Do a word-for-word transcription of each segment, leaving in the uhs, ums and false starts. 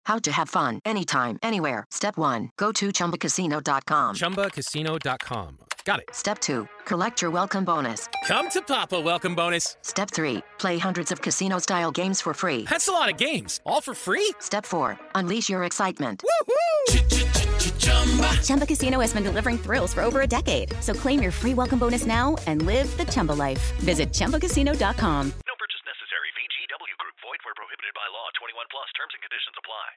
How to have fun anytime, anywhere. Step one, go to chumba casino dot com. chumba casino dot com. Got it. Step two, collect your welcome bonus. Come to Papa welcome bonus. Step three, play hundreds of casino-style games for free. That's a lot of games, all for free? Step four, unleash your excitement. Woohoo! Chumba Casino has been delivering thrills for over a decade. So claim your free welcome bonus now and live the Chumba life. Visit chumba casino dot com. No purchase necessary. V G W Group. Void where prohibited by law. twenty-one plus. Terms and conditions apply.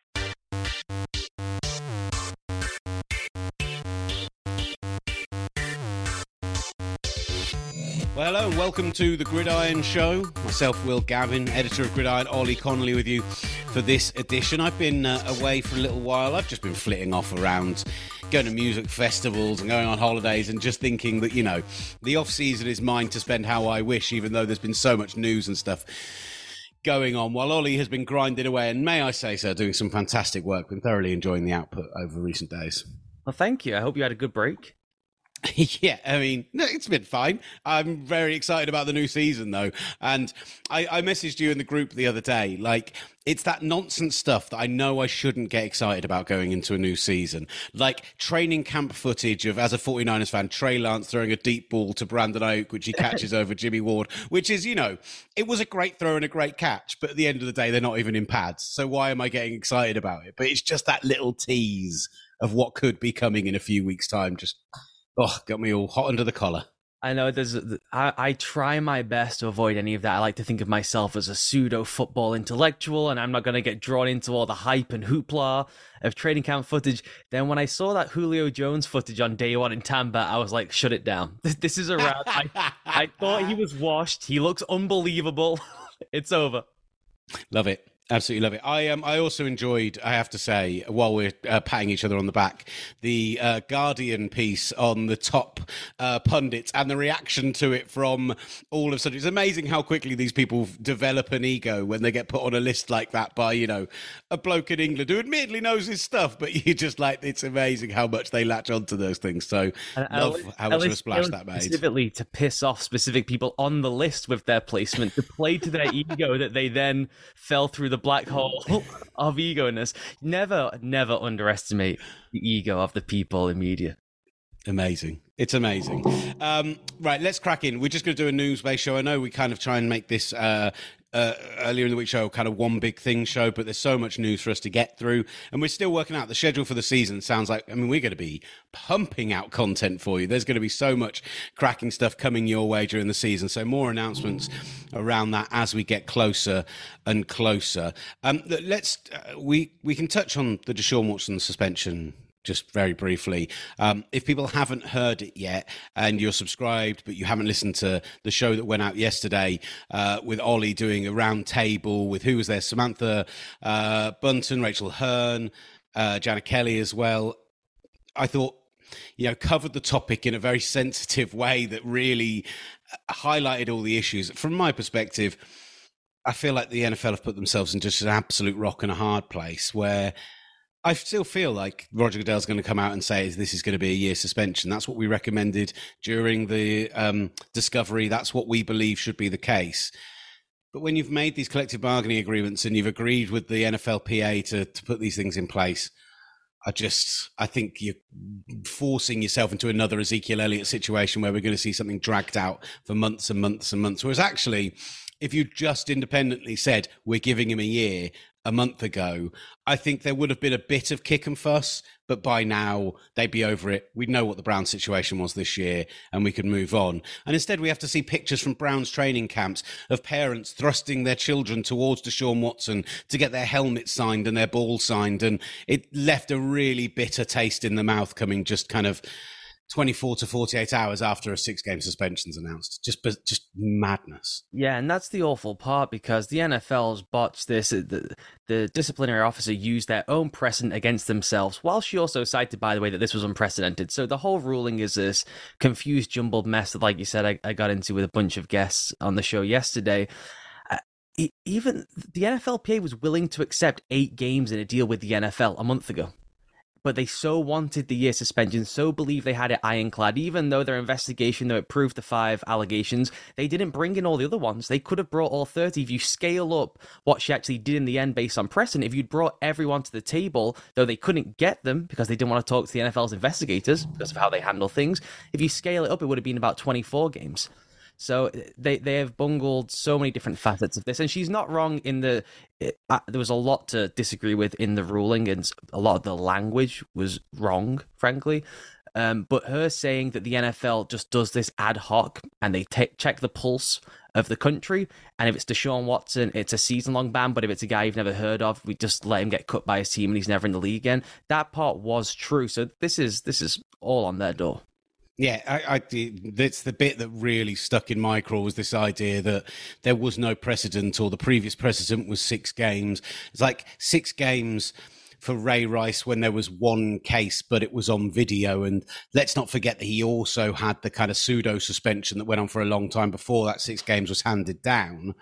Well, hello, welcome to the Gridiron Show. Myself, Will Gavin, editor of Gridiron, Ollie Connolly with you for this edition. I've been uh, away for a little while. I've just been flitting off around, going to music festivals and going on holidays and just thinking that, you know, the off-season is mine to spend how I wish, even though there's been so much news and stuff going on, while Ollie has been grinding away, and may I say so, doing some fantastic work. Been thoroughly enjoying the output over recent days. Well, thank you. I hope you had a good break. Yeah, I mean, no, it's been fine. I'm very excited about the new season, though. And I, I messaged you in the group the other day, like, it's that nonsense stuff that I know I shouldn't get excited about going into a new season. Like training camp footage of, as a 49ers fan, Trey Lance throwing a deep ball to Brandon Ayuk, which he catches over Jimmy Ward, which is, you know, it was a great throw and a great catch, but at the end of the day, they're not even in pads. So why am I getting excited about it? But it's just that little tease of what could be coming in a few weeks' time. Just... oh, got me all hot under the collar. I know there's. I, I try my best to avoid any of that. I like to think of myself as a pseudo football intellectual, and I'm not going to get drawn into all the hype and hoopla of training camp footage. Then when I saw that Julio Jones footage on day one in Tampa, I was like, shut it down. This is a route. I, I thought he was washed. He looks unbelievable. It's over. Love it. Absolutely love it. I um, I also enjoyed, I have to say, while we're uh, patting each other on the back, the uh, Guardian piece on the top uh, pundits and the reaction to it from all of such. It's amazing how quickly these people develop an ego when they get put on a list like that by, you know, a bloke in England who admittedly knows his stuff, but you just like, it's amazing how much they latch onto those things. So and love least, how much of a splash that made. Specifically to piss off specific people on the list with their placement, to play to their ego that they then fell through the black hole of ego-ness. Never, never underestimate the ego of the people in media. Amazing. It's amazing. Um, right, let's crack in. We're just going to do a news-based show. I know we kind of try and make this uh, uh, earlier in the week show kind of one big thing show, but there's so much news for us to get through. And we're still working out the schedule for the season. Sounds like, I mean, we're going to be pumping out content for you. There's going to be so much cracking stuff coming your way during the season. So more announcements around that as we get closer and closer. Um, let's, uh, we, we can touch on the Deshaun Watson suspension just very briefly. Um, if people haven't heard it yet and you're subscribed, but you haven't listened to the show that went out yesterday uh, with Ollie doing a round table with who was there? Samantha uh, Bunton, Rachel Hearn, uh, Janet Kelly as well. I thought, you know, covered the topic in a very sensitive way that really highlighted all the issues. From my perspective, I feel like the N F L have put themselves in just an absolute rock and a hard place where I still feel like Roger Goodell's going to come out and say this is going to be a year suspension. That's what we recommended during the um, discovery. That's what we believe should be the case. But when you've made these collective bargaining agreements and you've agreed with the N F L P A to, to put these things in place, I just, I think you're forcing yourself into another Ezekiel Elliott situation where we're going to see something dragged out for months and months and months. Whereas actually, if you just independently said, we're giving him a year, a month ago, I think there would have been a bit of kick and fuss, but by now they'd be over it. We'd know what the Browns situation was this year and we could move on. And instead we have to see pictures from Browns training camps of parents thrusting their children towards Deshaun Watson to get their helmet signed and their ball signed. And it left a really bitter taste in the mouth coming just kind of twenty-four to forty-eight hours after a six-game suspension's announced. Just just madness. Yeah, and that's the awful part because the N F L's botched this. The, the disciplinary officer used their own precedent against themselves, while she also cited, by the way, that this was unprecedented. So the whole ruling is this confused, jumbled mess that, like you said, I, I got into with a bunch of guests on the show yesterday. Uh, even the N F L P A was willing to accept eight games in a deal with the N F L a month ago. but they so wanted the year suspension, so believed they had it ironclad, even though their investigation, though it proved the five allegations, they didn't bring in all the other ones. They could have brought all thirty. If you scale up what she actually did in the end based on precedent, if you'd brought everyone to the table, though they couldn't get them because they didn't want to talk to the N F L's investigators because of how they handle things, if you scale it up, it would have been about twenty-four games. So they, they have bungled so many different facets of this. And she's not wrong in the... It, uh, there was a lot to disagree with in the ruling, and a lot of the language was wrong, frankly. Um, but her saying that the N F L just does this ad hoc and they t- check the pulse of the country, and if it's Deshaun Watson, it's a season-long ban, but if it's a guy you've never heard of, we just let him get cut by his team and he's never in the league again. That part was true. So this is this is all on their door. Yeah, I, I, that's the bit that really stuck in my craw, was this idea that there was no precedent, or the previous precedent was six games. It's like six games for Ray Rice when there was one case, but it was on video. And let's not forget that he also had the kind of pseudo suspension that went on for a long time before that six games was handed down.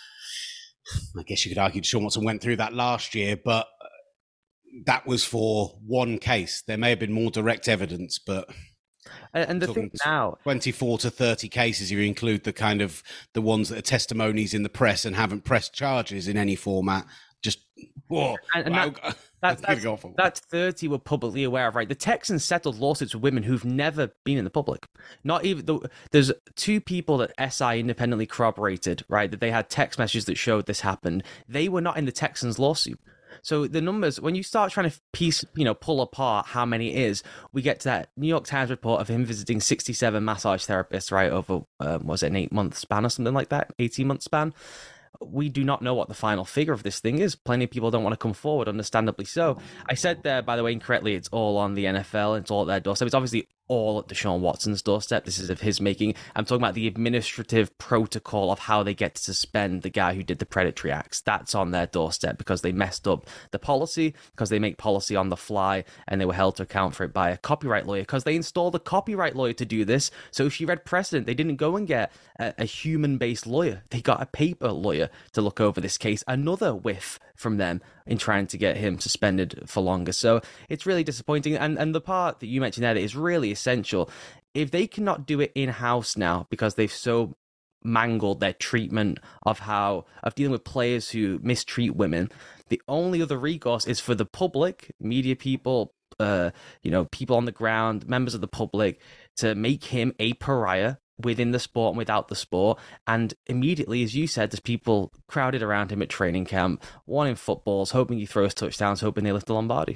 I guess you could argue Deshaun Watson went through that last year, but that was for one case. There may have been more direct evidence, but... And the thing now, twenty-four to thirty cases, you include the kind of the ones that are testimonies in the press and haven't pressed charges in any format. Just whoa, and, and wow. that, that, that's, go that's thirty we're publicly aware of, right? The Texans settled lawsuits with women who've never been in the public. Not even the, there's two people that S I independently corroborated, right? That they had text messages that showed this happened. They were not in the Texans lawsuit. So the numbers, when you start trying to piece, you know, pull apart how many it is, we get to that New York Times report of him visiting sixty-seven massage therapists, right, over, um, was it an eight-month span or something like that, eighteen-month span? We do not know what the final figure of this thing is. Plenty of people don't want to come forward, understandably so. I said there, by the way, incorrectly, it's all on the N F L, it's all at their doorstep. It's obviously all at Deshaun Watson's doorstep. This is of his making. I'm talking about the administrative protocol of how they get to suspend the guy who did the predatory acts. That's on their doorstep because they messed up the policy, because they make policy on the fly, and they were held to account for it by a copyright lawyer because they installed a copyright lawyer to do this. So if she read precedent, they didn't go and get a, a human-based lawyer. They got a paper lawyer to look over this case. Another whiff from them in trying to get him suspended for longer. So it's really disappointing. And and the part that you mentioned there that is really essential, if they cannot do it in-house now because they've so mangled their treatment of how of dealing with players who mistreat women, the only other recourse is for the public, media people, uh, you know, people on the ground, members of the public, to make him a pariah within the sport and without the sport. And immediately, as you said, there's people crowded around him at training camp, wanting footballs, hoping he throws touchdowns, hoping they lift the Lombardi.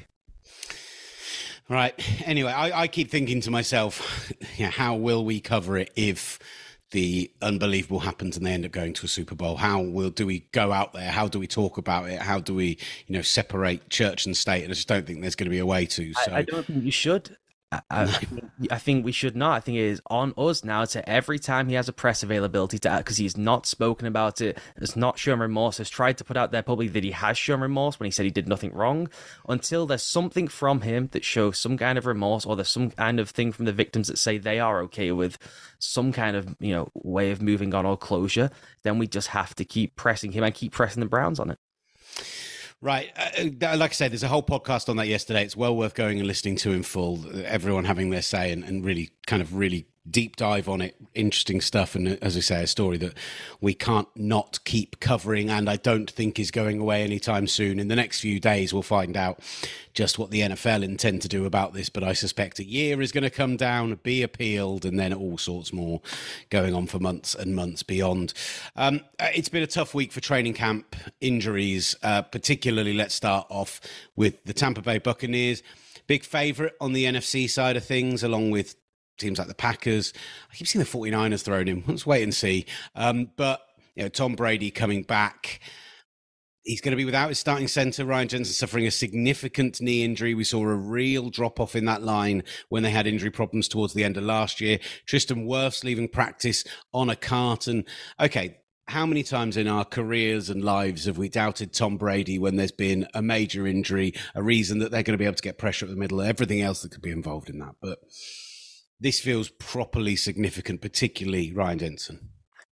Right. Anyway, I, I keep thinking to myself, yeah, how will we cover it if the unbelievable happens and they end up going to a Super Bowl? How will do we go out there? How do we talk about it? How do we, you know, separate church and state? And I just don't think there's going to be a way to. So. I, I don't think you should. I, I, I think we should not. I think it is on us now to every time he has a press availability to, because he's not spoken about it, has not shown remorse, has tried to put out there publicly that he has shown remorse when he said he did nothing wrong. Until there's something from him that shows some kind of remorse, or there's some kind of thing from the victims that say they are okay with some kind of, you know, way of moving on or closure, then we just have to keep pressing him and keep pressing the Browns on it. Right. Uh, like I said, there's a whole podcast on that yesterday. It's well worth going and listening to in full. Everyone having their say and, and really kind of really deep dive on it. Interesting stuff. And as I say, a story that we can't not keep covering, and I don't think is going away anytime soon. In the next few days, we'll find out just what the N F L intend to do about this. But I suspect a year is going to come down, be appealed, and then all sorts more going on for months and months beyond. Um, it's been a tough week for training camp injuries, uh, particularly let's start off with the Tampa Bay Buccaneers. Big favourite on the N F C side of things, along with teams like the Packers. I keep seeing the 49ers thrown in. Let's wait and see. Um, but, you know, Tom Brady coming back. He's going to be without his starting centre, Ryan Jensen, suffering a significant knee injury. We saw a real drop-off in that line when they had injury problems towards the end of last year. Tristan Wirfs leaving practice on a carton. Okay, how many times in our careers and lives have we doubted Tom Brady when there's been a major injury, a reason that they're going to be able to get pressure at the middle, everything else that could be involved in that? But this feels properly significant, particularly Ryan Jensen.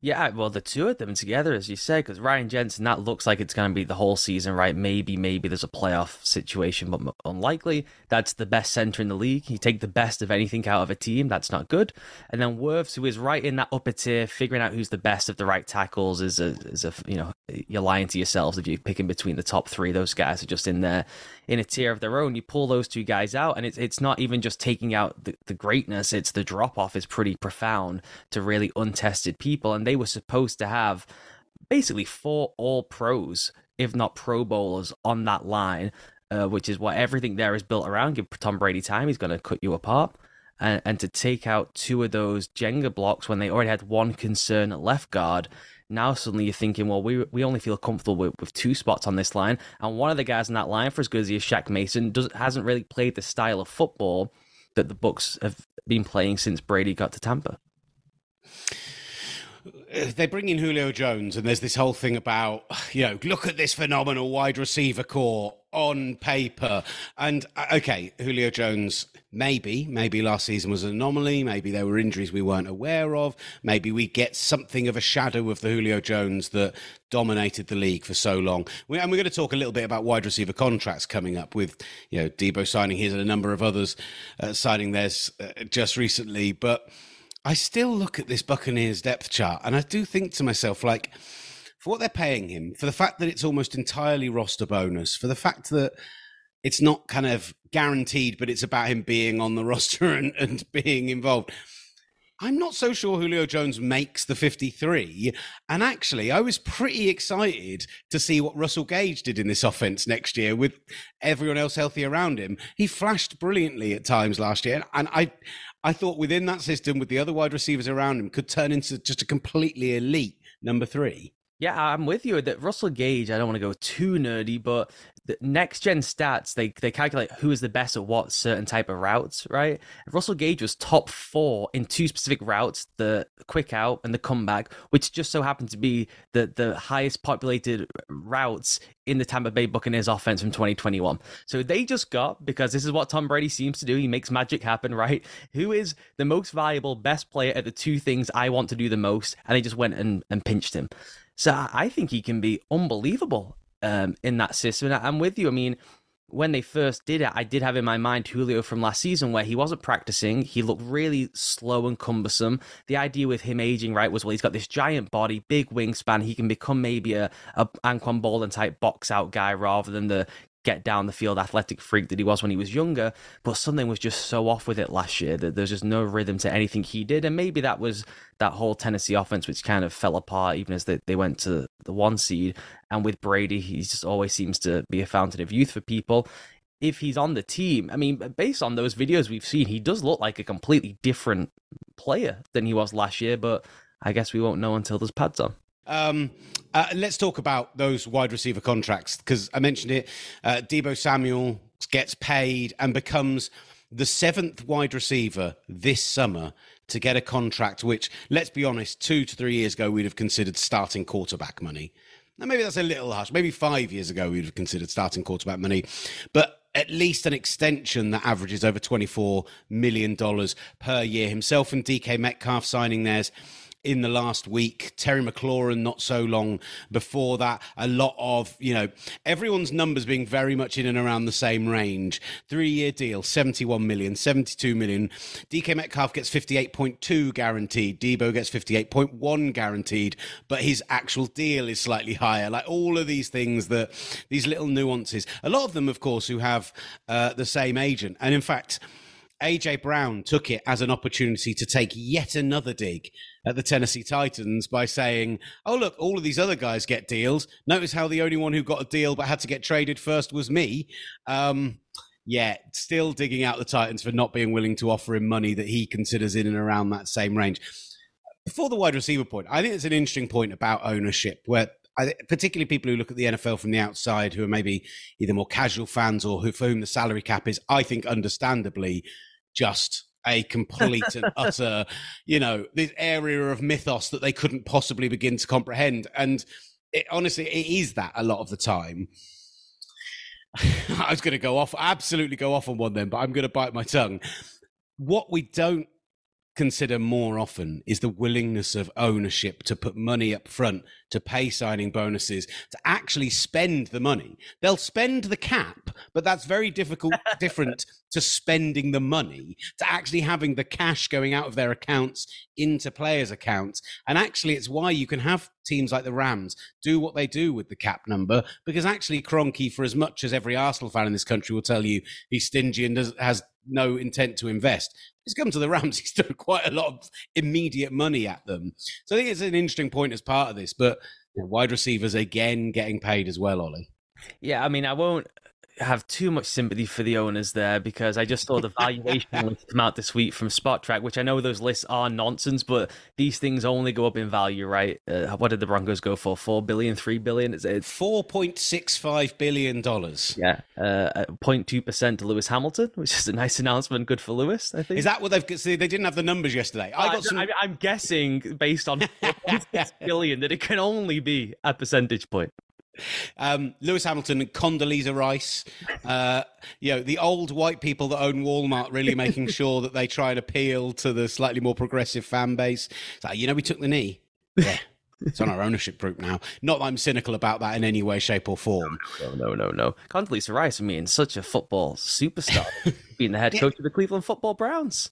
Yeah, well, the two of them together, as you said, because Ryan Jensen, that looks like it's going to be the whole season, right? Maybe, maybe there's a playoff situation, but unlikely. That's the best center in the league. You take the best of anything out of a team, that's not good. And then Wirfs, who is right in that upper tier, figuring out who's the best of the right tackles is a, is a you know, you're lying to yourselves if you're picking between the top three. Those guys are just in there, in a tier of their own. You pull those two guys out, and it's it's not even just taking out the, the greatness, it's the drop-off is pretty profound to really untested people, and they were supposed to have basically four all-pros, if not Pro Bowlers, on that line, uh, which is what everything there is built around. Give Tom Brady time, he's going to cut you apart. And, and to take out two of those Jenga blocks when they already had one concern at left guard, now suddenly you're thinking, well, we we only feel comfortable with, with two spots on this line. And one of the guys in that line, for as good as he is, Shaq Mason, does, hasn't really played the style of football that the Bucs have been playing since Brady got to Tampa. They bring in Julio Jones, and there's this whole thing about, you know, look at this phenomenal wide receiver core on paper. And, okay, Julio Jones, maybe, maybe last season was an anomaly. Maybe there were injuries we weren't aware of. Maybe we get something of a shadow of the Julio Jones that dominated the league for so long. We, and we're going to talk a little bit about wide receiver contracts coming up with, you know, Debo signing his and a number of others uh, signing theirs uh, just recently. But I still look at this Buccaneers depth chart and I do think to myself, like, for what they're paying him, for the fact that it's almost entirely roster bonus, for the fact that it's not kind of guaranteed, but it's about him being on the roster and, and being involved, I'm not so sure Julio Jones makes the fifty-three. And actually, I was pretty excited to see what Russell Gage did in this offense next year with everyone else healthy around him. He flashed brilliantly at times last year. And I, I thought within that system, with the other wide receivers around him, could turn into just a completely elite number three. Yeah, I'm with you that Russell Gage, I don't want to go too nerdy, but the next gen stats, they they calculate who is the best at what certain type of routes, right? Russell Gage was top four in two specific routes, the quick out and the comeback, which just so happened to be the, the highest populated routes in the Tampa Bay Buccaneers offense from twenty twenty-one. So they just got, because this is what Tom Brady seems to do, he makes magic happen, right? Who is the most valuable, best player at the two things I want to do the most? And they just went and, and pinched him. So I think he can be unbelievable um, in that system. And I'm with you. I mean, when they first did it, I did have in my mind Julio from last season where he wasn't practicing. He looked really slow and cumbersome. The idea with him aging, right, was, well, he's got this giant body, big wingspan. He can become maybe a, a Anquan Boldin type box out guy rather than the get down the field athletic freak that he was when he was younger. But something was just so off with it last year that there's just no rhythm to anything he did. And maybe that was that whole Tennessee offense, which kind of fell apart even as they, they went to the one seed. And with Brady, he just always seems to be a fountain of youth for people. If he's on the team, I mean, based on those videos we've seen, he does look like a completely different player than he was last year. But I guess we won't know until there's pads on. Um, uh, let's talk about those wide receiver contracts, because I mentioned it. Uh, Deebo Samuel gets paid and becomes the seventh wide receiver this summer to get a contract which, let's be honest, two to three years ago we'd have considered starting quarterback money. Now, maybe that's a little harsh. Maybe five years ago we'd have considered starting quarterback money. But at least an extension that averages over twenty-four million dollars per year. Himself and D K Metcalf signing theirs in the last week. Terry McLaurin not so long before that. A lot of, you know, everyone's numbers being very much in and around the same range. Three-year deal, seventy-one million, seventy-two million. D K Metcalf gets fifty-eight point two guaranteed. Debo gets fifty-eight point one guaranteed, but his actual deal is slightly higher. Like all of these things, that these little nuances. A lot of them, of course, who have uh, the same agent. And in fact, A J Brown took it as an opportunity to take yet another dig at the Tennessee Titans by saying, oh, look, all of these other guys get deals. Notice how the only one who got a deal but had to get traded first was me. Um, yeah, still digging out the Titans for not being willing to offer him money that he considers in and around that same range. Before the wide receiver point, I think it's an interesting point about ownership, where I, particularly people who look at the N F L from the outside, who are maybe either more casual fans or who for whom the salary cap is, I think, understandably, just a complete and utter, you know, this area of mythos that they couldn't possibly begin to comprehend. And it, honestly, it is that a lot of the time. I was going to go off, absolutely go off on one then, but I'm going to bite my tongue. What we don't consider more often is the willingness of ownership to put money up front, to pay signing bonuses, to actually spend the money. They'll spend the cap, but that's very difficult, different to spending the money, to actually having the cash going out of their accounts into players' accounts. And actually, it's why you can have teams like the Rams do what they do with the cap number, because actually Kroenke, for as much as every Arsenal fan in this country will tell you he's stingy and does, has no intent to invest, he's come to the Rams, he's thrown quite a lot of immediate money at them. So I think it's an interesting point as part of this, but you know, wide receivers again getting paid as well, Ollie. Yeah, I mean, I won't have too much sympathy for the owners there, because I just saw the valuation list come out this week from SpotTrack, which I know those lists are nonsense, but these things only go up in value, right? Uh, what did the Broncos go for? Four billion, three billion? It's, it's four point six five billion dollars. Yeah, uh, zero point two percent to Lewis Hamilton, which is a nice announcement. Good for Lewis, I think. Is that what they've? See, they didn't have the numbers yesterday. I got uh, some. I, I'm guessing based on four point six billion that it can only be a percentage point. Um, Lewis Hamilton and Condoleezza Rice, uh, you know, the old white people that own Walmart really making sure that they try and appeal to the slightly more progressive fan base. It's like, you know, we took the knee. Yeah, it's on our ownership group now. Not that I'm cynical about that in any way, shape or form. No, no, no, no. Condoleezza Rice, I mean, such a football superstar, being the head coach of the Cleveland Football Browns.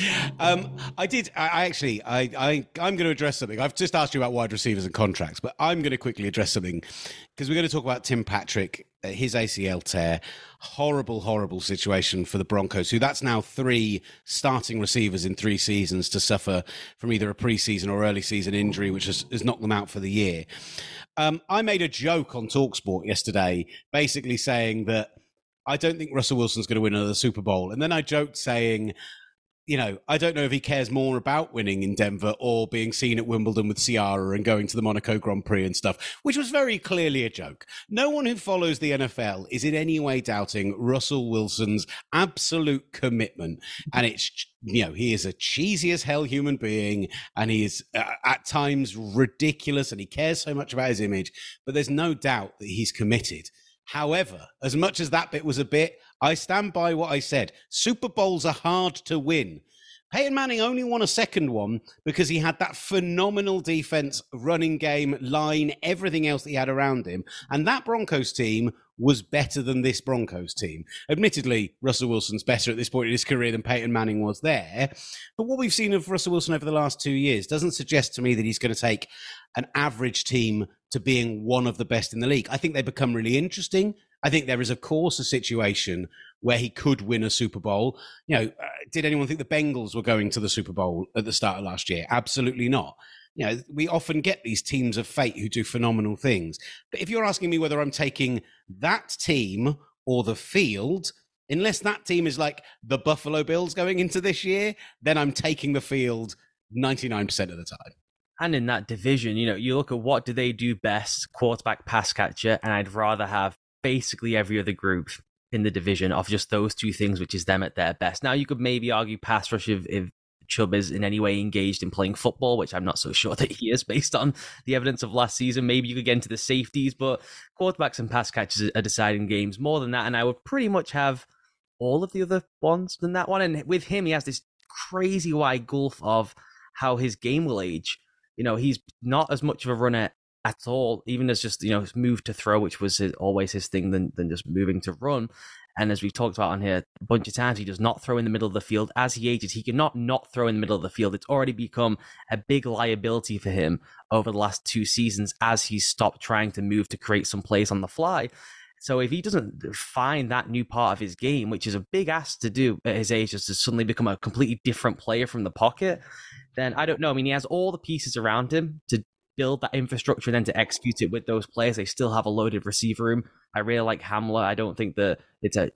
Um, I did. I, I actually, I, I, I'm going to address something. I've just asked you about wide receivers and contracts, but I'm going to quickly address something because we're going to talk about Tim Patrick, uh, his A C L tear. Horrible, horrible situation for the Broncos, who that's now three starting receivers in three seasons to suffer from either a preseason or early season injury, which has, has knocked them out for the year. Um, I made a joke on TalkSport yesterday, basically saying that I don't think Russell Wilson's going to win another Super Bowl. And then I joked saying, you know, I don't know if he cares more about winning in Denver or being seen at Wimbledon with Ciara and going to the Monaco Grand Prix and stuff, which was very clearly a joke. No one who follows the N F L is in any way doubting Russell Wilson's absolute commitment. And it's, you know, he is a cheesy as hell human being, and he is uh, at times ridiculous, and he cares so much about his image, but there's no doubt that he's committed. However, as much as that bit was a bit, I stand by what I said. Super Bowls are hard to win. Peyton Manning only won a second one because he had that phenomenal defense, running game, line, everything else that he had around him. And that Broncos team was better than this Broncos team. Admittedly, Russell Wilson's better at this point in his career than Peyton Manning was there. But what we've seen of Russell Wilson over the last two years doesn't suggest to me that he's going to take an average team to being one of the best in the league. I think they become really interesting. I think there is, of course, a situation where he could win a Super Bowl. You know, uh, did anyone think the Bengals were going to the Super Bowl at the start of last year? Absolutely not. You know, we often get these teams of fate who do phenomenal things. But if you're asking me whether I'm taking that team or the field, unless that team is like the Buffalo Bills going into this year, then I'm taking the field ninety-nine percent of the time. And in that division, you know, you look at what do they do best, quarterback, pass catcher, and I'd rather have basically every other group in the division of just those two things, which is them at their best. Now, you could maybe argue pass rush if, if Chubb is in any way engaged in playing football, which I'm not so sure that he is based on the evidence of last season. Maybe you could get into the safeties, but quarterbacks and pass catchers are deciding games more than that. And I would pretty much have all of the other ones than that one. And with him, he has this crazy wide gulf of how his game will age. You know, he's not as much of a runner at all, even as just, you know, move to throw, which was his, always his thing, than, than just moving to run. And as we've talked about on here a bunch of times, he does not throw in the middle of the field. As he ages, he cannot not throw in the middle of the field. It's already become a big liability for him over the last two seasons as he's stopped trying to move to create some plays on the fly. So if he doesn't find that new part of his game, which is a big ask to do at his age, just to suddenly become a completely different player from the pocket, then I don't know. I mean, he has all the pieces around him to build that infrastructure and then to execute it with those players. They still have a loaded receiver room. I really like Hamler. I don't think that it's a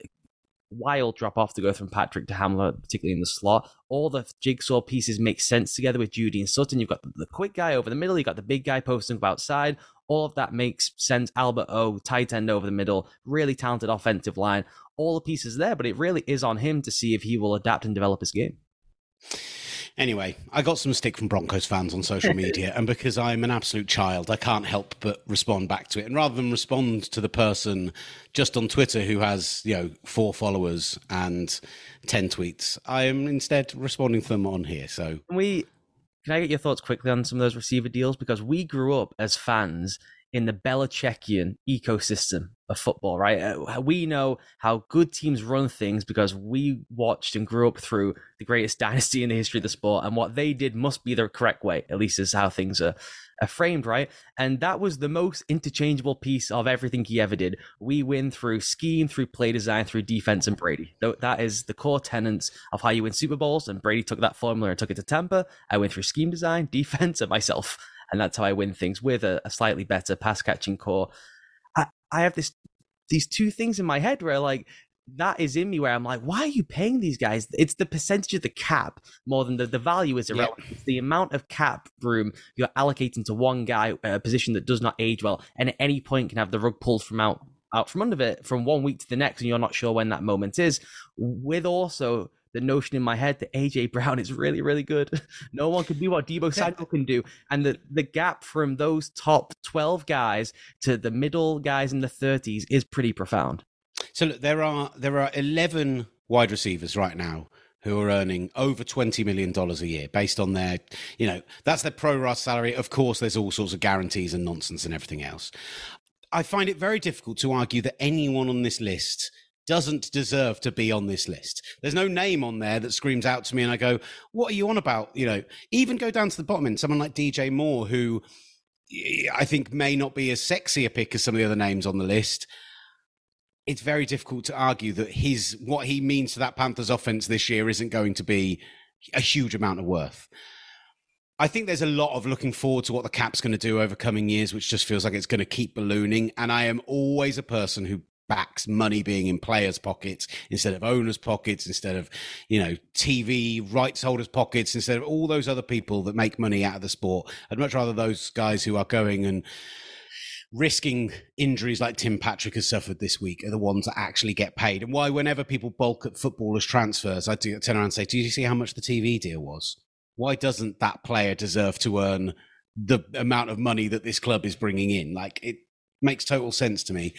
wild drop off to go from Patrick to Hamler, particularly in the slot. All the jigsaw pieces make sense together with Judy and Sutton. You've got the quick guy over the middle. You've got the big guy posting outside. All of that makes sense. Albert O, tight end over the middle, really talented offensive line. All the pieces there, but it really is on him to see if he will adapt and develop his game. Anyway, I got some stick from Broncos fans on social media, and because I'm an absolute child, I can't help but respond back to it. And rather than respond to the person just on Twitter who has, you know, four followers and ten tweets, I am instead responding to them on here. So Can we, can I get your thoughts quickly on some of those receiver deals? Because we grew up as fans in the Belichickian ecosystem of football, right? Uh, We know how good teams run things because we watched and grew up through the greatest dynasty in the history of the sport, and what they did must be the correct way, at least is how things are, are framed, right? And that was the most interchangeable piece of everything he ever did. We win through scheme, through play design, through defense, and Brady. That is the core tenets of how you win Super Bowls, and Brady took that formula and took it to Tampa. I went through scheme design, defense, and myself. And that's how I win things with a, a slightly better pass catching core. I, I have this these two things in my head where like that is in me where I'm like, why are you paying these guys? It's the percentage of the cap more than the, the value is irrelevant. Yeah. It's the amount of cap room you're allocating to one guy, a position that does not age well, and at any point can have the rug pulled from out out from under it from one week to the next, and you're not sure when that moment is. With also the notion in my head that A J Brown is really, really good. No one can do what Deebo Samuel can do. And the, the gap from those top twelve guys to the middle guys in the thirties is pretty profound. So look, there are there are eleven wide receivers right now who are earning over twenty million dollars a year based on their, you know, that's their pro rata salary. Of course, there's all sorts of guarantees and nonsense and everything else. I find it very difficult to argue that anyone on this list doesn't deserve to be on this list. There's no name on there that screams out to me and I go, what are you on about? You know, even go down to the bottom end, someone like D J Moore, who I think may not be as sexy a pick as some of the other names on the list. It's very difficult to argue that his what he means to that Panthers offense this year isn't going to be a huge amount of worth. I think there's a lot of looking forward to what the cap's going to do over coming years, which just feels like it's going to keep ballooning. And I am always a person who backs money being in players' pockets instead of owners' pockets, instead of, you know, T V rights holders' pockets, instead of all those other people that make money out of the sport. I'd much rather those guys who are going and risking injuries like Tim Patrick has suffered this week are the ones that actually get paid. And why whenever people bulk at footballers' transfers, I do turn around and say, do you see how much the T V deal was? Why doesn't that player deserve to earn the amount of money that this club is bringing in? Like, it makes total sense to me.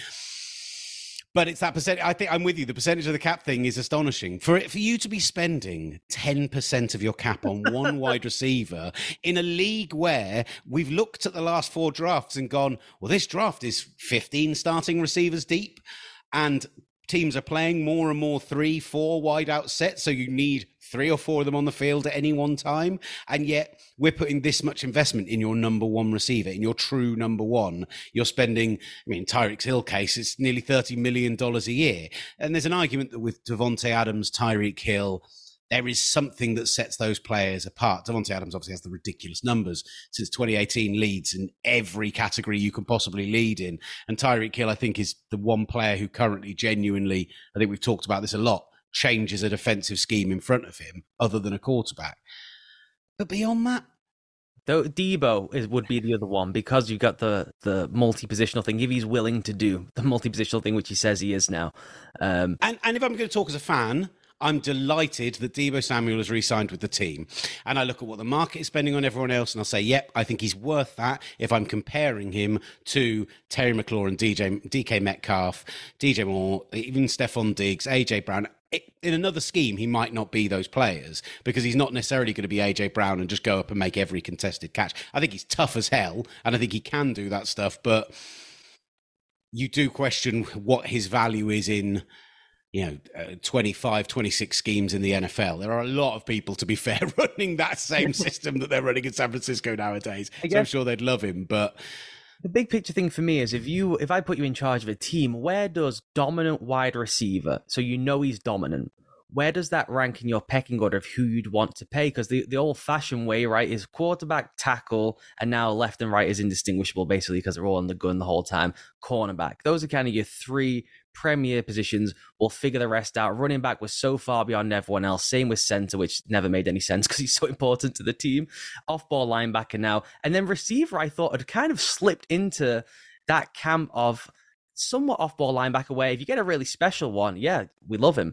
But it's that percent. I think I'm with you. The percentage of the cap thing is astonishing. For it, for you to be spending ten percent of your cap on one wide receiver in a league where we've looked at the last four drafts and gone, well, this draft is fifteen starting receivers deep, and teams are playing more and more three, four wide out sets. So you need three or four of them on the field at any one time. And yet we're putting this much investment in your number one receiver, in your true number one. You're spending, I mean, Tyreek Hill case, it's nearly thirty million dollars a year. And there's an argument that with Devontae Adams, Tyreek Hill, there is something that sets those players apart. Devontae Adams obviously has the ridiculous numbers. Since twenty eighteen, leads in every category you can possibly lead in. And Tyreek Hill, I think, is the one player who currently genuinely, I think we've talked about this a lot, changes a defensive scheme in front of him other than a quarterback. But beyond that, Though Deebo is, would be the other one because you've got the the multi-positional thing. If he's willing to do the multi-positional thing, which he says he is now. Um, and, and if I'm going to talk as a fan, I'm delighted that Deebo Samuel has re-signed with the team. And I look at what the market is spending on everyone else and I'll say, yep, I think he's worth that if I'm comparing him to Terry McLaurin, D J, D K Metcalf, D J Moore, even Stephon Diggs, A J Brown. In another scheme, he might not be those players because he's not necessarily going to be A J Brown and just go up and make every contested catch. I think he's tough as hell and I think he can do that stuff, but you do question what his value is in, you know, uh, twenty-five, twenty-six schemes in the N F L. There are a lot of people, to be fair, running that same system that they're running in San Francisco nowadays. So I'm sure they'd love him, but the big picture thing for me is if you, if I put you in charge of a team, where does dominant wide receiver, so you know he's dominant, where does that rank in your pecking order of who you'd want to pay? Because the, the old-fashioned way, right, is quarterback, tackle, and now left and right is indistinguishable, basically, because they're all on the gun the whole time. Cornerback. Those are kind of your three premier positions. We'll figure the rest out. Running back was so far beyond everyone else. Same with center, which never made any sense because he's so important to the team. Off-ball linebacker now. And then receiver, I thought, had kind of slipped into that camp of somewhat off-ball linebacker where if you get a really special one, yeah, we love him.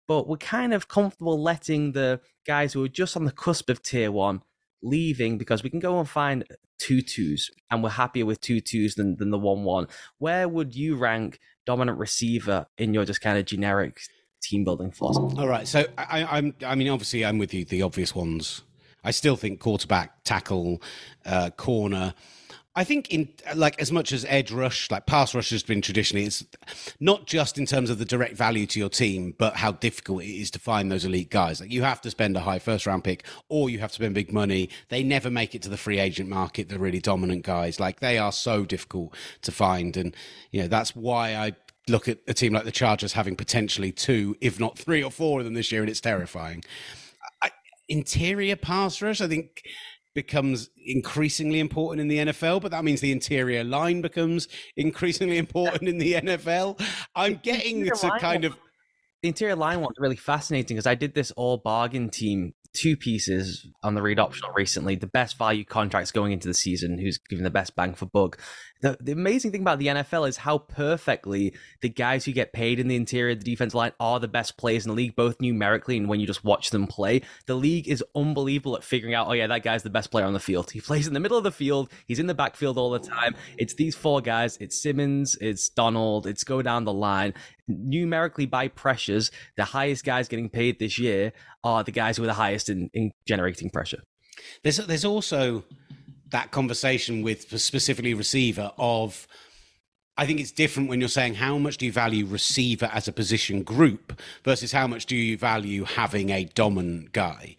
but we're kind of comfortable letting the guys who are just on the cusp of tier one leaving because we can go and find two twos, and we're happier with two twos than, than the one one. Where would you rank dominant receiver in your just kind of generic team building philosophy? All right, so I, I'm. I mean, obviously, I'm with you. The obvious ones. I still think quarterback, tackle, uh, corner. I think in like as much as edge rush, like pass rush has been traditionally, it's not just in terms of the direct value to your team, but how difficult it is to find those elite guys. Like you have to spend a high first round pick, or you have to spend big money. They never make it to the free agent market, the really dominant guys. Like they are so difficult to find. And, you know, that's why I look at a team like the Chargers having potentially two, if not three or four of them this year, and it's terrifying. I, interior pass rush, I think, becomes increasingly important in the N F L, but that means the interior line becomes increasingly important in the N F L. I'm getting to kind of... The interior line one's really fascinating because I did this all bargain team, two pieces on the read optional recently, the best value contracts going into the season, who's giving the best bang for buck. The, the amazing thing about the N F L is how perfectly the guys who get paid in the interior, the defensive line, are the best players in the league, both numerically and when you just watch them play. The league is unbelievable at figuring out, oh yeah, that guy's the best player on the field. He plays in the middle of the field. He's in the backfield all the time. It's these four guys. It's Simmons. It's Donald. It's go down the line. Numerically by pressures, the highest guys getting paid this year are the guys who are the highest in, in generating pressure. There's there's also that conversation with specifically receiver of, I think it's different when you're saying how much do you value receiver as a position group versus how much do you value having a dominant guy.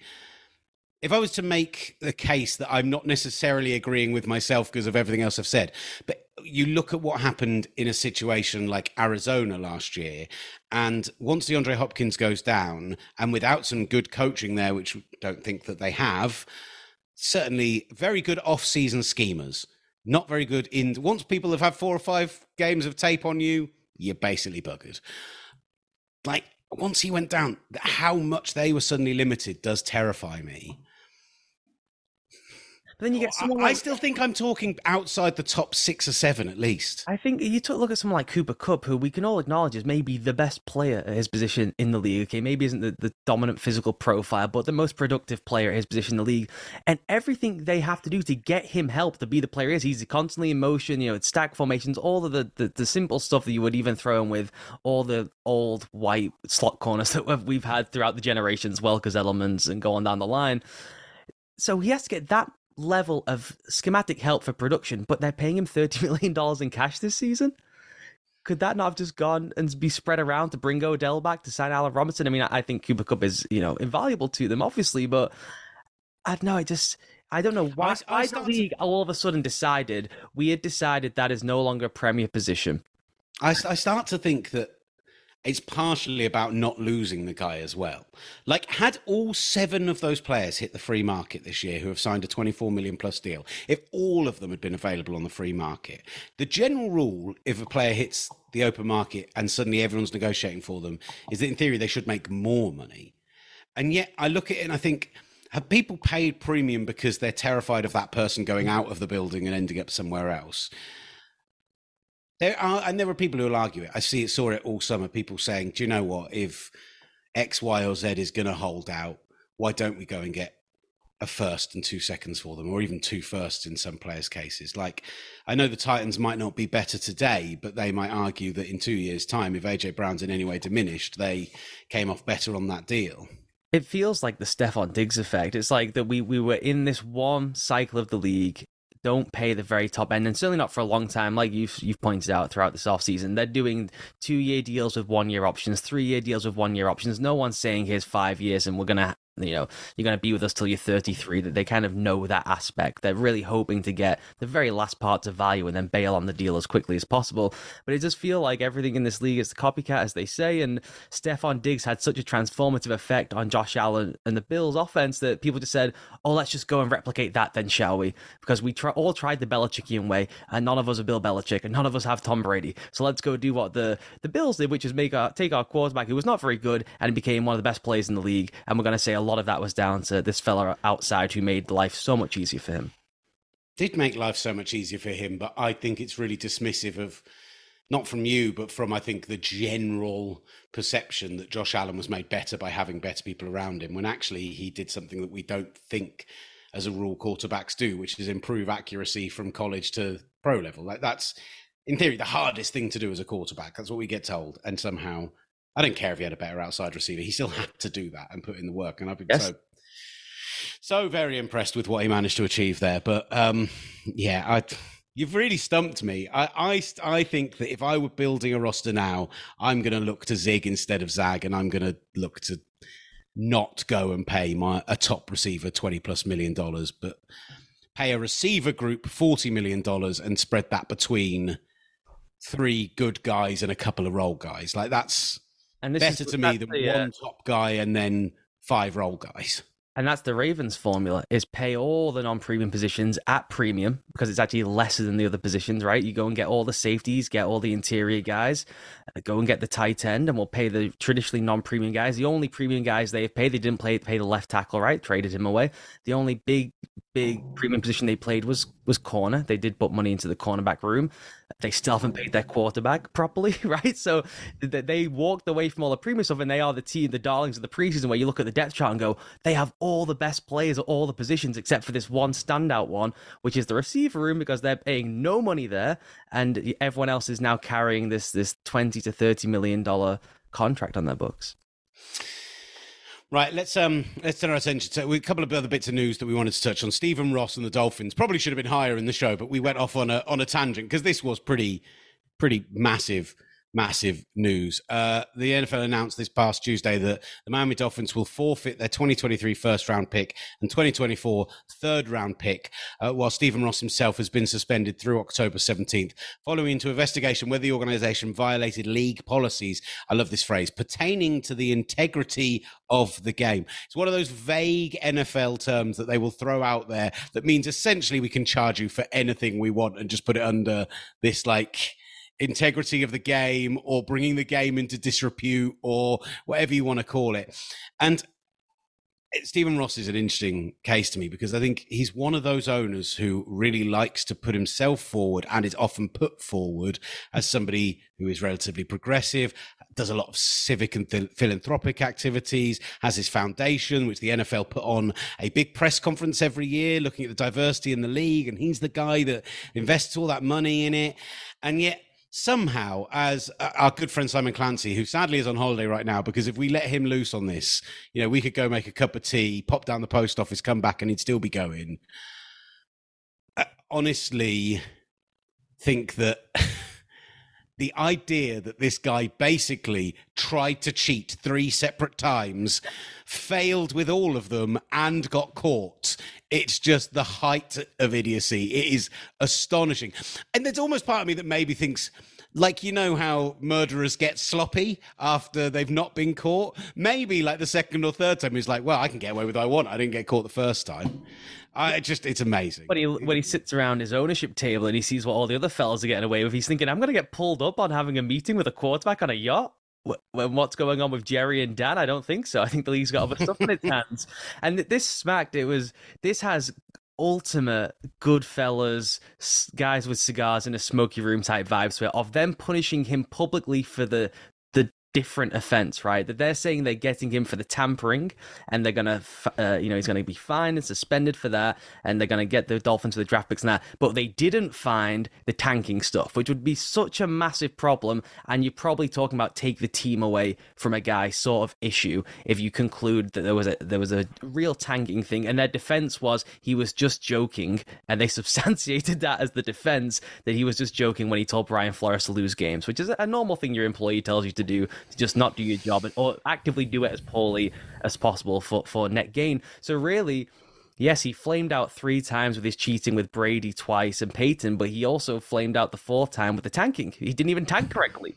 If I was to make the case that I'm not necessarily agreeing with myself because of everything else I've said, but you look at what happened in a situation like Arizona last year, and once DeAndre Hopkins goes down, and without some good coaching there, which I don't think that they have, certainly very good off-season schemers, not very good in... Once people have had four or five games of tape on you, you're basically buggered. Like, once he went down, how much they were suddenly limited does terrify me. But then you get someone I, like... I still think I'm talking outside the top six or seven at least. I think you took a look at someone like Cooper Kupp, who we can all acknowledge is maybe the best player at his position in the league. Okay, maybe isn't the, the dominant physical profile, but the most productive player at his position in the league. And everything they have to do to get him help to be the player he is, he's constantly in motion, you know, it's stack formations, all of the, the, the simple stuff that you would even throw in with all the old white slot corners that we've had throughout the generations, Welker's, Edelman's, and go on down the line. So he has to get that level of schematic help for production, but they're paying him thirty million dollars in cash this season. Could that not have just gone and be spread around to bring Odell back, to sign Allen Robinson? I mean, I think Cooper Kupp is, you know, invaluable to them, obviously, but I don't know, I just, I don't know why, I, I why the league to... all of a sudden decided, we had decided that is no longer a premier position. I, I start to think that it's partially about not losing the guy as well. Like, had all seven of those players hit the free market this year who have signed a twenty-four million plus deal, if all of them had been available on the free market, the general rule, if a player hits the open market and suddenly everyone's negotiating for them, is that in theory they should make more money. And yet I look at it and I think, have people paid premium because they're terrified of that person going out of the building and ending up somewhere else? There are, and there are people who will argue it. I see it, saw it all summer. People saying, "Do you know what? If X, Y, or Z is going to hold out, why don't we go and get a first and two seconds for them, or even two firsts in some players' cases?" Like, I know the Titans might not be better today, but they might argue that in two years' time, if A J Brown's in any way diminished, they came off better on that deal. It feels like the Stephon Diggs effect. It's like that we we were in this one cycle of the league. Don't pay the very top end, and certainly not for a long time, like you've you've pointed out throughout this offseason. They're doing two-year deals with one-year options, three-year deals with one-year options. No one's saying here's five years and we're going to, you know, you're going to be with us till you're thirty-three. That they kind of know that aspect. They're really hoping to get the very last parts of value and then bail on the deal as quickly as possible. But it does feel like everything in this league is the copycat, as they say, and Stephon Diggs had such a transformative effect on Josh Allen and the Bills' offense that people just said, oh, let's just go and replicate that then, shall we? Because we try, all tried the Belichickian way, and none of us are Bill Belichick, and none of us have Tom Brady. So let's go do what the, the Bills did, which is make our, take our quarterback, who was not very good, and became one of the best players in the league. And we're going to say a lot of that was down to this fella outside who made life so much easier for him. Did make life so much easier for him, but I think it's really dismissive of not from you, but from, I think, the general perception that Josh Allen was made better by having better people around him, when actually he did something that we don't think, as a rule, quarterbacks do, which is improve accuracy from college to pro level. Like, that's, in theory, the hardest thing to do as a quarterback. That's what we get told. And somehow, I don't care if he had a better outside receiver. He still had to do that and put in the work. And I've been yes. so, so very impressed with what he managed to achieve there. But um, yeah, I... You've really stumped me. I, I, I think that if I were building a roster now, I'm going to look to zig instead of zag, and I'm going to look to not go and pay my a top receiver twenty plus million dollars, but pay a receiver group forty million dollars and spread that between three good guys and a couple of role guys. Like, that's and this better is, to me than the, uh... one top guy and then five role guys. And that's the Ravens formula, is pay all the non-premium positions at premium, because it's actually lesser than the other positions, right? You go and get all the safeties, get all the interior guys, go and get the tight end, and we'll pay the traditionally non-premium guys. The only premium guys they've paid, they didn't play, pay the left tackle, right? Traded him away. The only big, big premium position they played was was corner. They did put money into the cornerback room. They still haven't paid their quarterback properly, right? So they walked away from all the premium stuff, and they are the team, the darlings of the preseason, where you look at the depth chart and go, they have all the best players at all the positions except for this one standout one, which is the receiver room, because they're paying no money there, and everyone else is now carrying this this twenty to thirty million dollar contract on their books. Right, let's um let's turn our attention to a couple of other bits of news that we wanted to touch on. Stephen Ross and the Dolphins probably should have been higher in the show, but we went off on a on a tangent because this was pretty pretty massive. Massive news. Uh, the N F L announced this past Tuesday that the Miami Dolphins will forfeit their twenty twenty-three first-round pick and twenty twenty-four third-round pick, uh, while Stephen Ross himself has been suspended through October seventeenth, following into investigation whether the organization violated league policies, I love this phrase, pertaining to the integrity of the game. It's one of those vague N F L terms that they will throw out there that means essentially we can charge you for anything we want and just put it under this, like, integrity of the game or bringing the game into disrepute or whatever you want to call it. And Stephen Ross is an interesting case to me because I think he's one of those owners who really likes to put himself forward and is often put forward as somebody who is relatively progressive, does a lot of civic and th- philanthropic activities, has his foundation, which the N F L put on a big press conference every year looking at the diversity in the league, and he's the guy that invests all that money in it. And yet, somehow, as our good friend Simon Clancy, who sadly is on holiday right now, because if we let him loose on this, you know, we could go make a cup of tea, pop down the post office, come back, and he'd still be going. I honestly think that the idea that this guy basically tried to cheat three separate times, failed with all of them, and got caught, it's just the height of idiocy. It is astonishing. And there's almost part of me that maybe thinks, like, you know how murderers get sloppy after they've not been caught? Maybe like the second or third time he's like, well, I can get away with what I want. I didn't get caught the first time. I just, it's amazing. When he when he sits around his ownership table and he sees what all the other fellas are getting away with, he's thinking, I'm going to get pulled up on having a meeting with a quarterback on a yacht. When what's going on with Jerry and Dan? I don't think so. I think the league's got other stuff in its hands. And this smacked, it was, this has ultimate Goodfellas, guys with cigars in a smoky room type vibes to it, of them punishing him publicly for the the different offense, right? That they're saying they're getting him for the tampering, and they're gonna, uh, you know, he's gonna be fined and suspended for that, and they're gonna get the Dolphins to the draft picks and that. But they didn't find the tanking stuff, which would be such a massive problem. And you're probably talking about take the team away from a guy sort of issue if you conclude that there was a there was a real tanking thing. And their defense was he was just joking, and they substantiated that as the defense, that he was just joking when he told Brian Flores to lose games, which is a normal thing your employee tells you to do, to just not do your job and or actively do it as poorly as possible for, for net gain. So really, yes, he flamed out three times with his cheating with Brady twice and Peyton, but he also flamed out the fourth time with the tanking. He didn't even tank correctly.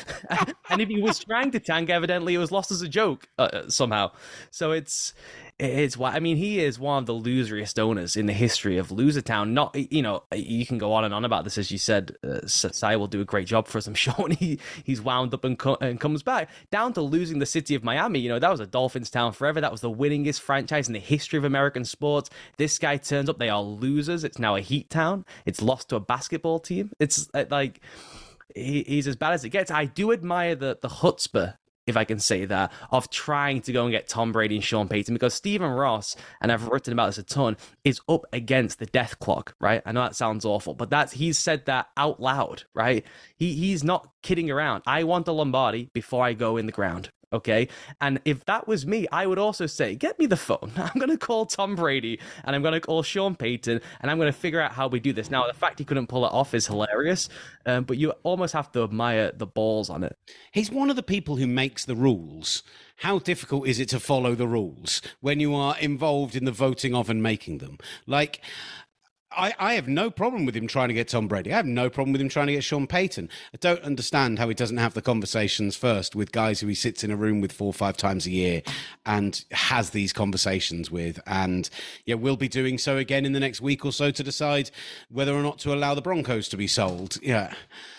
And if he was trying to tank, evidently it was lost as a joke uh, somehow. So it's it's why I mean he is one of the loseriest owners in the history of Losertown. Not, you know, you can go on and on about this, as you said. Uh, Sai will do a great job for us, I'm sure. When he he's wound up and, co- and comes back down to losing the city of Miami. You know, that was a Dolphins town forever. That was the winningest franchise in the history of American sports. This guy turns up. They are losers. It's now a Heat town. It's lost to a basketball team. It's uh, like. he, he's as bad as it gets. I do admire the the chutzpah, if I can say that, of trying to go and get Tom Brady and Sean Payton, because Stephen Ross, and I've written about this a ton, is up against the death clock, right? I know that sounds awful, but that's he's said that out loud, right? He he's not kidding around. I want a Lombardi before I go in the ground. Okay. And if that was me, I would also say, get me the phone. I'm going to call Tom Brady and I'm going to call Sean Payton and I'm going to figure out how we do this. Now, the fact he couldn't pull it off is hilarious, um, but you almost have to admire the balls on it. He's one of the people who makes the rules. How difficult is it to follow the rules when you are involved in the voting of and making them? Like, I, I have no problem with him trying to get Tom Brady. I have no problem with him trying to get Sean Payton. I don't understand how he doesn't have the conversations first with guys who he sits in a room with four or five times a year and has these conversations with. And yeah, we'll be doing so again in the next week or so to decide whether or not to allow the Broncos to be sold. Yeah.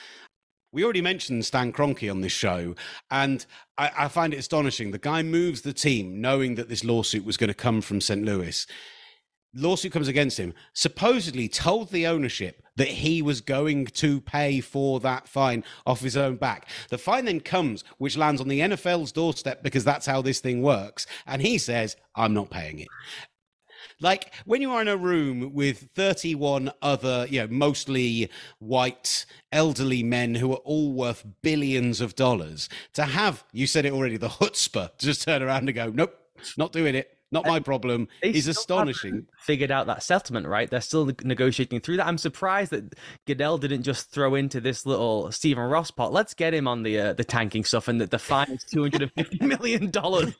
We already mentioned Stan Kroenke on this show, and I, I find it astonishing. The guy moves the team knowing that this lawsuit was going to come from Saint Louis. Lawsuit comes against him, supposedly told the ownership that he was going to pay for that fine off his own back. The fine then comes, which lands on the N F L's doorstep because that's how this thing works. And he says, I'm not paying it. Like, when you are in a room with thirty-one other, you know, mostly white, elderly men who are all worth billions of dollars, to have, you said it already, the chutzpah to just turn around and go, nope, not doing it. Not my problem. Is astonishing. Figured out that settlement, right? They're still negotiating through that. I'm surprised that Goodell didn't just throw into this little Stephen Ross pot. Let's get him on the uh, the tanking stuff, and that the fine is two hundred fifty million dollars.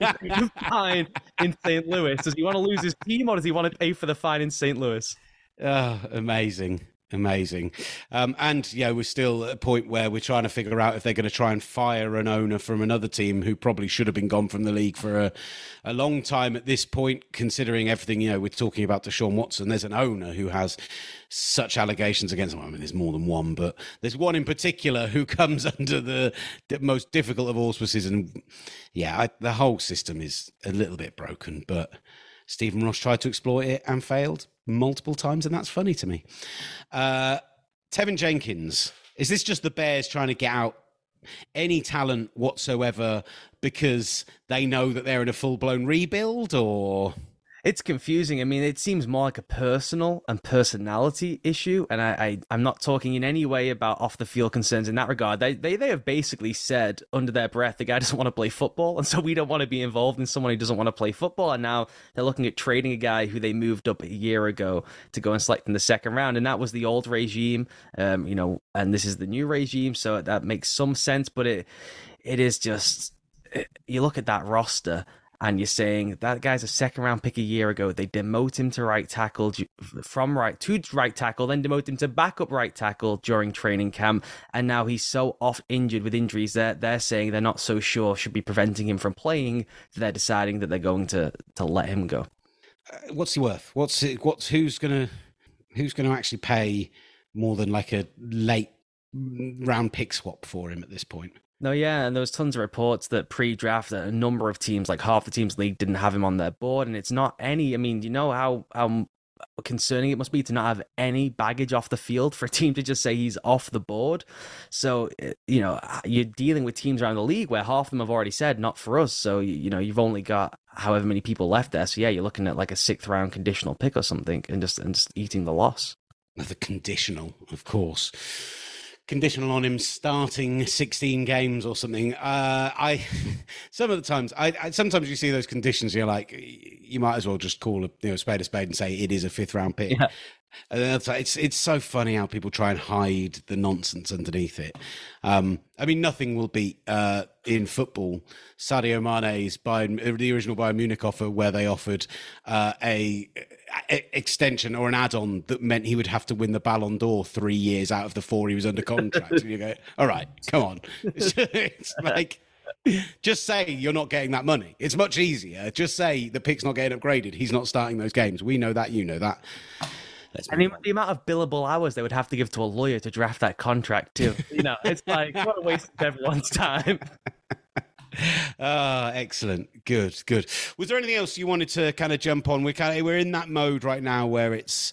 Fine in Saint Louis. Does he want to lose his team, or does he want to pay for the fine in Saint Louis? Oh, amazing. Amazing. Um, and, yeah, we're still at a point where we're trying to figure out if they're going to try and fire an owner from another team who probably should have been gone from the league for a, a long time at this point, considering everything, you know, we're talking about Deshaun Watson. There's an owner who has such allegations against him. I mean, there's more than one, but there's one in particular who comes under the, the most difficult of auspices. And, yeah, I, the whole system is a little bit broken, but Stephen Ross tried to exploit it and failed multiple times, and that's funny to me. Uh, Tevin Jenkins, is this just the Bears trying to get out any talent whatsoever because they know that they're in a full-blown rebuild, or... It's confusing. I mean, it seems more like a personal and personality issue, and I, I, I'm not talking in any way about off-the-field concerns in that regard. They, they they have basically said under their breath, the guy doesn't want to play football, and so we don't want to be involved in someone who doesn't want to play football, and now they're looking at trading a guy who they moved up a year ago to go and select in the second round, and that was the old regime, um, you know, and this is the new regime, so that makes some sense, but it it is just, it, you look at that roster, and you're saying that guy's a second round pick a year ago. They demote him to right tackle from right to right tackle, then demote him to backup right tackle during training camp. And now he's so off injured with injuries that they're saying they're not so sure should be preventing him from playing. They're deciding that they're going to, to let him go. Uh, what's he worth? What's it, what's who's gonna who's gonna actually pay more than like a late round pick swap for him at this point? No, yeah, and there was tons of reports that pre-draft that a number of teams, like half the teams in the league, didn't have him on their board, and it's not any. I mean, you know how how concerning it must be to not have any baggage off the field for a team to just say he's off the board. So, you know, you're dealing with teams around the league where half of them have already said not for us. So, you know, you've only got however many people left there. So, yeah, you're looking at like a sixth round conditional pick or something, and just and just eating the loss. The conditional, of course. Conditional on him starting sixteen games or something. Uh, I some of the times, I, I sometimes you see those conditions, you're like, you might as well just call a you know spade a spade and say it is a fifth round pick. Yeah. And then it's it's so funny how people try and hide the nonsense underneath it. Um, I mean, nothing will beat uh, in football Sadio Mane's Bayern, the original Bayern Munich offer, where they offered uh, a, a extension or an add-on that meant he would have to win the Ballon d'Or three years out of the four he was under contract. And you go, all right, come on. It's, it's like, just say you're not getting that money. It's much easier. Just say the pick's not getting upgraded. He's not starting those games. We know that. You know that. And the, the amount of billable hours they would have to give to a lawyer to draft that contract too. You know, it's like, what a waste of everyone's time. Ah, excellent. Good, good. Was there anything else you wanted to kind of jump on? We're kind of, we're in that mode right now where it's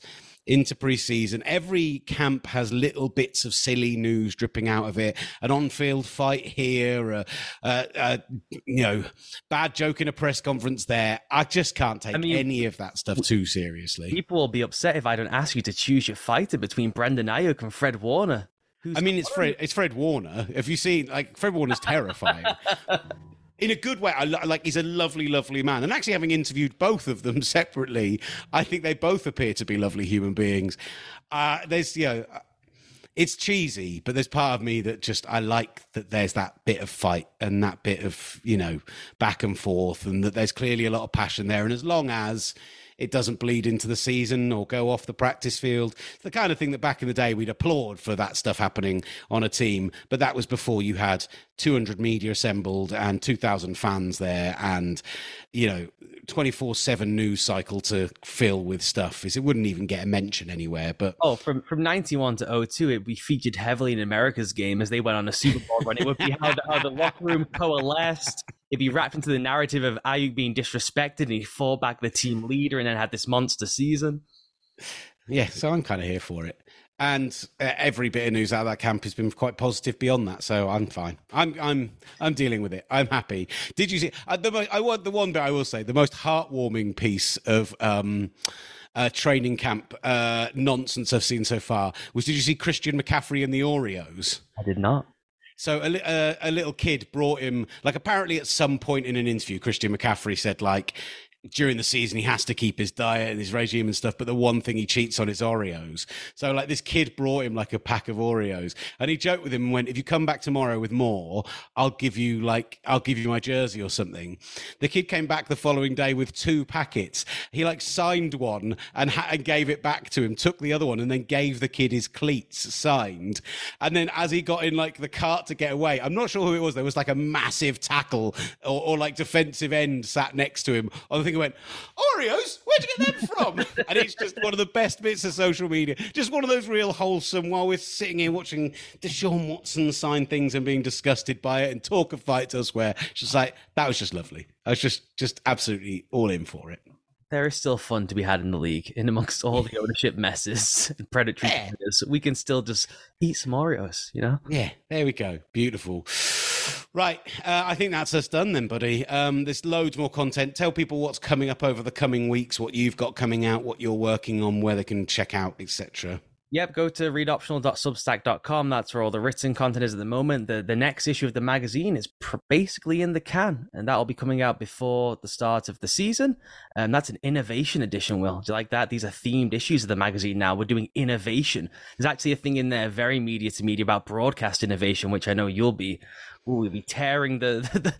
into preseason. Every camp has little bits of silly news dripping out of it. An on-field fight here, a, a, a you know, bad joke in a press conference there. I just can't take I mean, any of that stuff too seriously. People will be upset if I don't ask you to choose your fighter between Brendan Ayuk and Fred Warner. Who's I mean, it's Fred. It's Fred Warner. Have you seen like Fred Warner's terrifying in a good way? I like he's a lovely, lovely man. And actually, having interviewed both of them separately, I think they both appear to be lovely human beings. Uh, there's you know, it's cheesy, but there's part of me that just I like that there's that bit of fight and that bit of you know back and forth, and that there's clearly a lot of passion there. And as long as it doesn't bleed into the season or go off the practice field. It's the kind of thing that back in the day we'd applaud for that stuff happening on a team. But that was before you had two hundred media assembled and two thousand fans there and, you know, twenty-four seven news cycle to fill with stuff. Is it wouldn't even get a mention anywhere. But oh, from from ninety-one to oh two, it would be featured heavily in America's game as they went on a Super Bowl run. It would be how the, how the locker room coalesced. It'd be wrapped into the narrative of Ayuk being disrespected and he fought back the team leader and then had this monster season. Yeah, so I'm kind of here for it. And uh, every bit of news out of that camp has been quite positive beyond that, so I'm fine. I'm I'm I'm dealing with it. I'm happy. Did you see? Uh, the most, I want the one bit I will say the most heartwarming piece of um, uh, training camp uh, nonsense I've seen so far was. Did you see Christian McCaffrey and the Oreos? I did not. So a, a, a little kid brought him, like apparently at some point in an interview, Christian McCaffrey said like during the season he has to keep his diet and his regime and stuff, but the one thing he cheats on is Oreos. So like this kid brought him like a pack of Oreos and he joked with him and went, if you come back tomorrow with more, I'll give you like, I'll give you my jersey or something. The kid came back the following day with two packets. He like signed one and, ha- and gave it back to him, took the other one and then gave the kid his cleats signed. And then as he got in like the cart to get away, I'm not sure who it was. There was like a massive tackle or, or like defensive end sat next to him. I think he went, Oreos? Where'd you get them from? And it's just one of the best bits of social media. Just one of those real wholesome, while we're sitting here watching Deshaun Watson sign things and being disgusted by it and talk of fights elsewhere. It's just like, that was just lovely. I was just, just absolutely all in for it. There is still fun to be had in the league, in amongst all the ownership messes and predatory yeah. players. We can still just eat some Oreos, you know? Yeah, there we go. Beautiful. Right, uh, I think that's us done then, buddy. Um, there's loads more content. Tell people what's coming up over the coming weeks, what you've got coming out, what you're working on, where they can check out, et cetera. Yep, go to read optional dot substack dot com. That's where all the written content is at the moment. The the next issue of the magazine is pr- basically in the can, and that'll be coming out before the start of the season. And um, that's an innovation edition, Will. Do you like that? These are themed issues of the magazine now. We're doing innovation. There's actually a thing in there, very media to media, about broadcast innovation, which I know you'll be... Ooh, we'll be tearing the, the,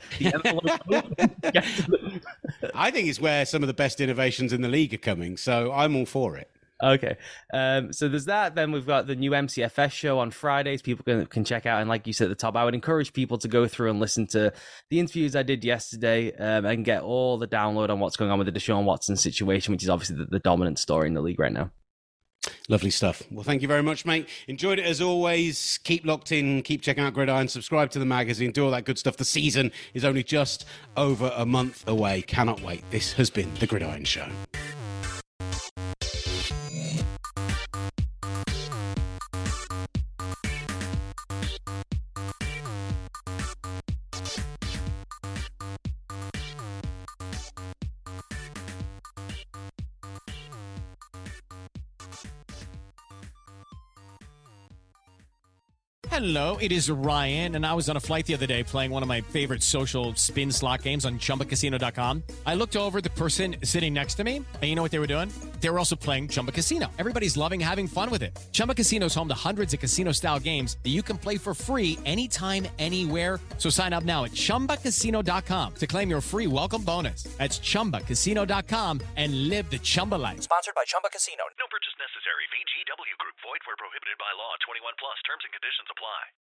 the envelope. I think it's where some of the best innovations in the league are coming, so I'm all for it. Okay, um, so there's that. Then we've got the new M C F S show on Fridays. People can, can check out. And like you said at the top, I would encourage people to go through and listen to the interviews I did yesterday um, and get all the download on what's going on with the Deshaun Watson situation, which is obviously the, the dominant story in the league right now. Lovely stuff. Well, thank you very much, mate. Enjoyed it as always. Keep locked in. Keep checking out Gridiron. Subscribe to the magazine. Do all that good stuff. The season is only just over a month away. Cannot wait. This has been The Gridiron Show. Hello, it is Ryan, and I was on a flight the other day playing one of my favorite social spin slot games on Chumba Casino dot com. I looked over at the person sitting next to me, and you know what they were doing? They were also playing Chumba Casino. Everybody's loving having fun with it. Chumba Casino is home to hundreds of casino-style games that you can play for free anytime, anywhere. So sign up now at Chumba Casino dot com to claim your free welcome bonus. That's Chumba Casino dot com and live the Chumba life. Sponsored by Chumba Casino. No purchase necessary. V G W Group. Void where prohibited by law. twenty-one plus. Terms and conditions apply.